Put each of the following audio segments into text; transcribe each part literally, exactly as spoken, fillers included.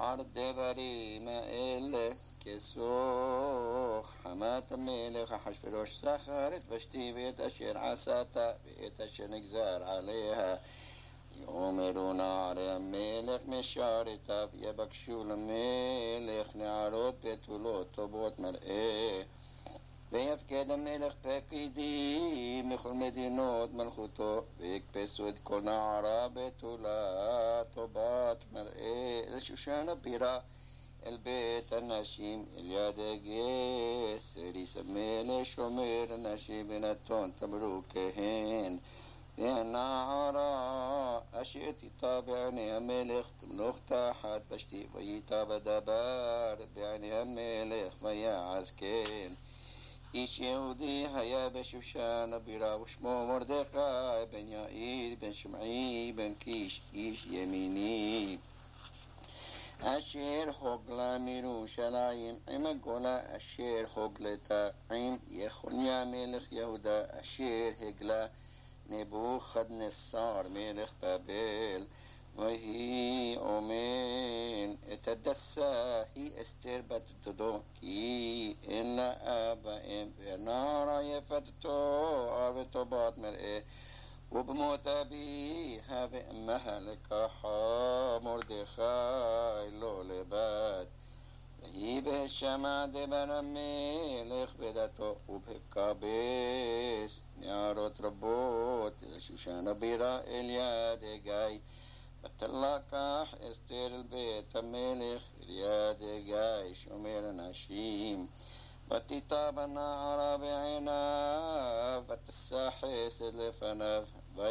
אמר דברים האלה כסוך חמת המלך אחשוורוש זכר את ושתי ואת אשר עשת ואת אשר נגזר עליה. יאמרו נערי המלך משרתיו יבקשו למלך נערות בתולות טובות מראה, ויפקד המלך פקידים מכל מדינות מלכותו ויקפסו את כל נערה בתולה טובת מראה אל שושן הבירה אל בית הנשים אל יד הגס אריס המלך שומר הנשים ונתון תמרו כהן. והנערה אשר תיטה בעיני המלך תמלוך תחת ושתי וייטה בדבר בעיני המלך ויעש כן. איש יהודי היה בשושן הבירה ושמו מרדכי בן יאיר בן שמעי בן קיש איש ימיני, אשר הוגלה מירושלים עם הגולה אשר הוגלתה עם יחוניה מלך יהודה אשר הגלה נבוכדנצר מלך בבל. ויהי אומן את הדסה היא אסתר בת דודו כי אין לה אבא אם, והנערה יפת תואר וטובת מראה, ובמות אביה ואמها לקחה מרדכי לא לבד. ויהי בהשמע דבר המלך בדתו ובהקבץ נערות רבות אל שושן הבירה אל יד הגיא. ותלקח אסתר אל בית המלך אל יד הגיא שומר הנשים, ותיטה בנערה בעיניו ותשא חסד לפניו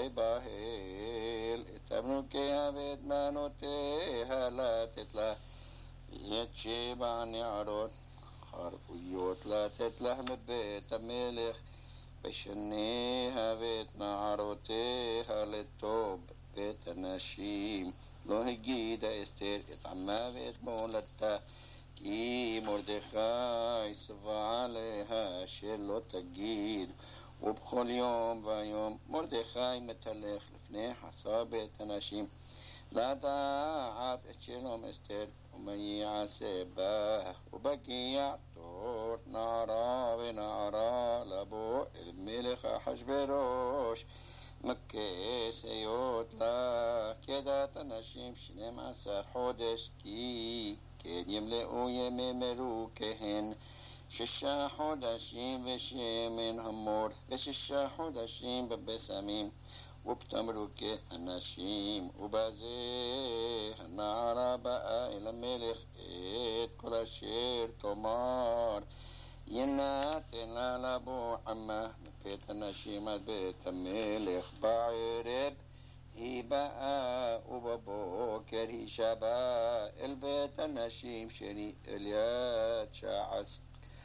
ויבהל את תמנוקיה ואת בנותיה לתת לה, ואת שבע נערות חרבויות לתת לה מבית המלך ושניה ואת נערותיה לטוב בית הנשים. לא הגידה אסתר את עמה ואת מולדתה כי מרדכי צווה עליה אשר לא תגיד. ובכל יום ויום מרדכי מתהלך לפני חצר בית הנשים לדעת את שלום אסתר ומה יעשה בה. ובגיע תור נערה ונערה לבוא אל מלך אחשוורוש מכס היות לה כדת הנשים שנים עשר חודש כי כן ימלאו ימי מרו כהן שישה חודשים ושמן המור ושישה חודשים בבשמים ובתמרוקי הנשים. ובזה הנערה באה אל המלך את כל אשר תאמר ינתן לה לבוא עמה מבית הנשים עד בית המלך. בערב היא באה ובבוקר היא שבה אל בית הנשים שלי אל יד שעש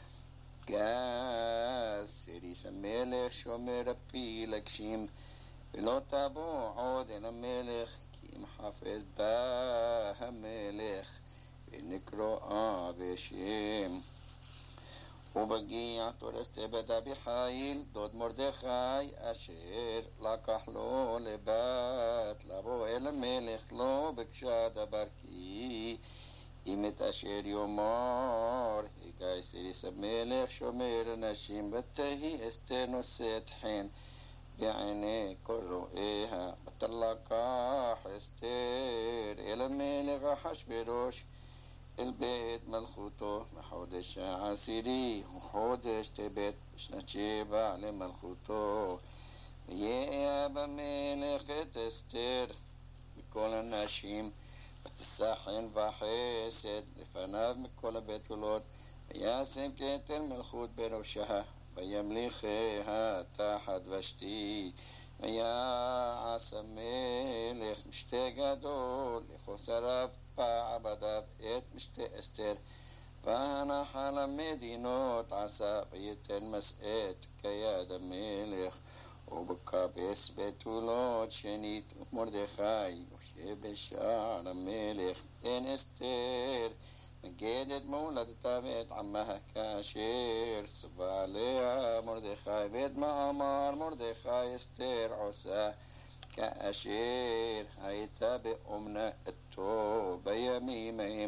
גס אריס המלך שומר הפילגשים, ולא תבוא עוד אל המלך כי אם חפץ בה המלך ונקראה בשם. ובגיע תור אסתר בת אביחיל דוד מרדכי אשר לקח לו לבת לבוא אל המלך לא ביקשה דבר כי אם את אשר יאמר הגייס אריס המלך שומר הנשים. ותהי אסתר נושאת חן בעיני כל רואיה. ותלקח אסתר אל המלך אחשוורוש אל בית מלכותו בחודש העשירי וחודש טבת בשנת שבע למלכותו. ויהיה במלך את אסתר מכל הנשים ותשא חן וחסד לפניו מכל הבתולות, וישם כתר מלכות בראשה וימליכיה תחת ושתי. ויעש המלך משתה גדול לחוסריו בעבדיו את משתה אסתר, והנחל המדינות עשה ויתן מסעת כיד המלך. ובקבץ בתולות שנית מרדכי יושב בשער המלך. אין אסתר מגדת מולדתה ואת עמה כאשר צווה עליה מרדכי, ואת מאמר מרדכי אסתר עושה כאשר הייתה באומנתו בימים ההם.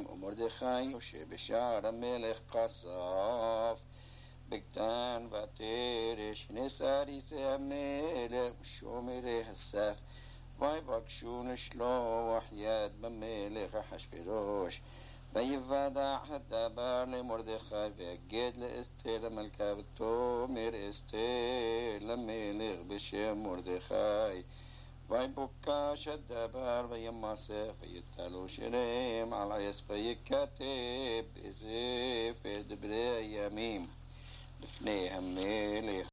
ומרדכי שבשער המלך כסף בקטן ותרש נסריסי המלך ושומרי הסף ויבקשו לשלוח יד במלך אחשוורוש ויוודע הדבר למרדכי ויגד לאסתר המלכה ותאמר אסתר למלך בשם מרדכי ויבוקש הדבר וימסך ויתלו שירים על עץ ויקטב בספר דברי הימים לפני המלך